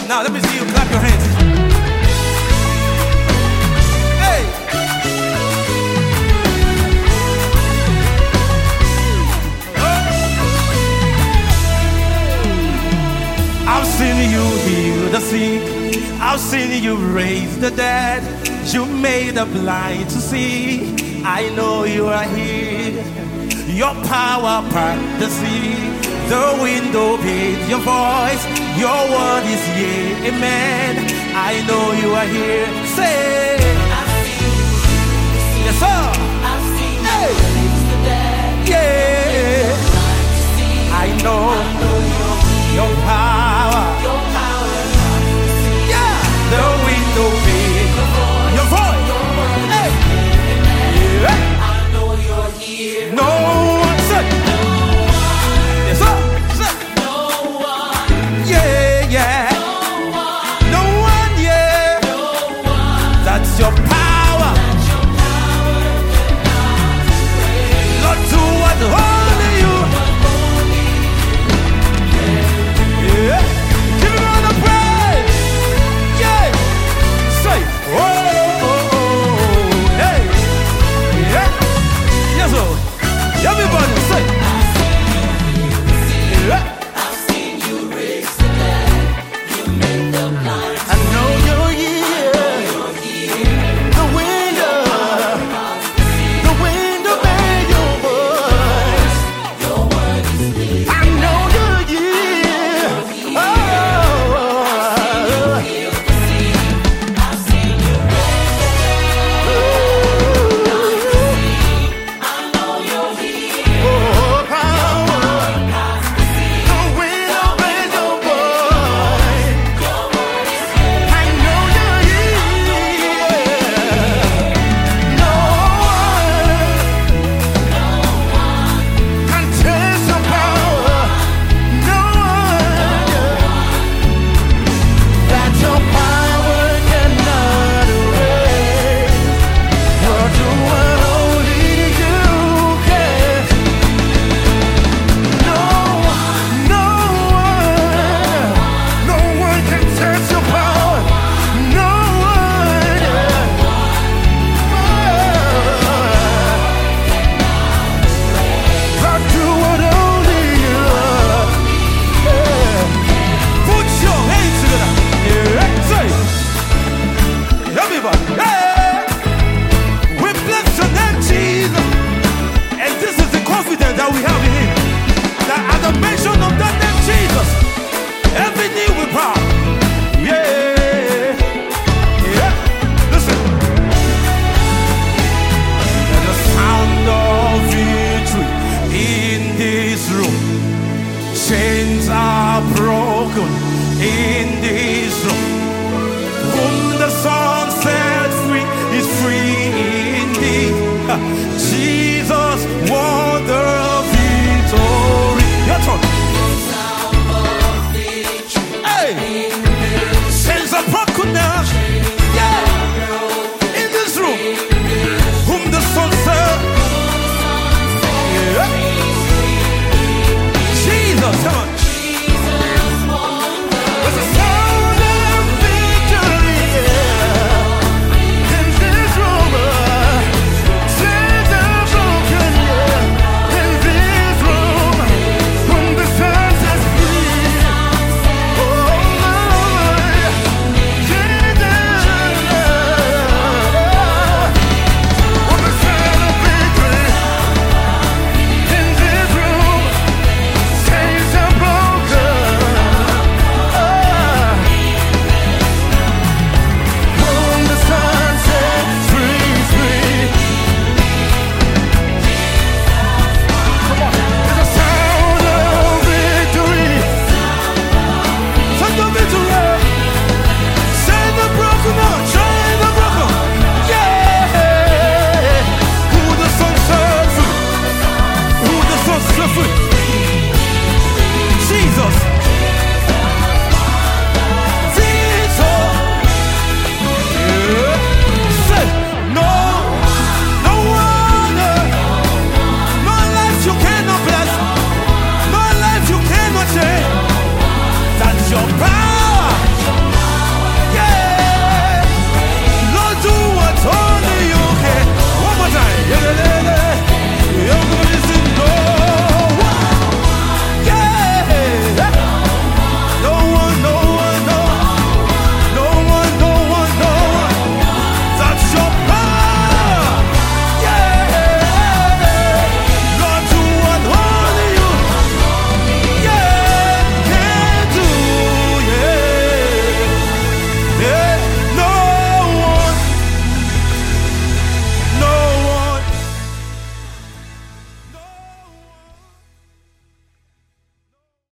Now let me see you clap your hands. Hey! I've seen you heal the sick, I've seen you raise the dead, you made the blind to see. I know you are here. Your power part the sea, the wind obeyed your voice. Your word is yea, amen. I know you are here. Say, I've seen you. Yes, sir. I've seen you raise the dead. Yeah. I know your power. Your power. Yeah. The wind obeyed your voice. Hey. Yeah. I know you're here. No one said. No one. Yes, sir. No one. Yeah, yeah. No one, yeah. That's your power. Lord, do what only you. Yeah. Give him all the praise. Yeah. Say, oh, oh, oh. Hey. Yeah. Yes, sir. Everybody say. Yeah. I know you're here. The wind obey your voice. I know you're here. Oh, power. The wind obeys your voice. I know you're here. No one can test your power. No one that your power cannot erase. You're doing only you can. No one can test your power. No one. I do what only you. Put your hands together. Yeah, say, everybody. Yeah. We bless your name, Jesus. And this is the confidence that we have in Him. That at the mention of that name, Jesus, every knee will bow. Yeah. Yeah. Listen. There's a sound of victory in this room. Chains are broken in this room.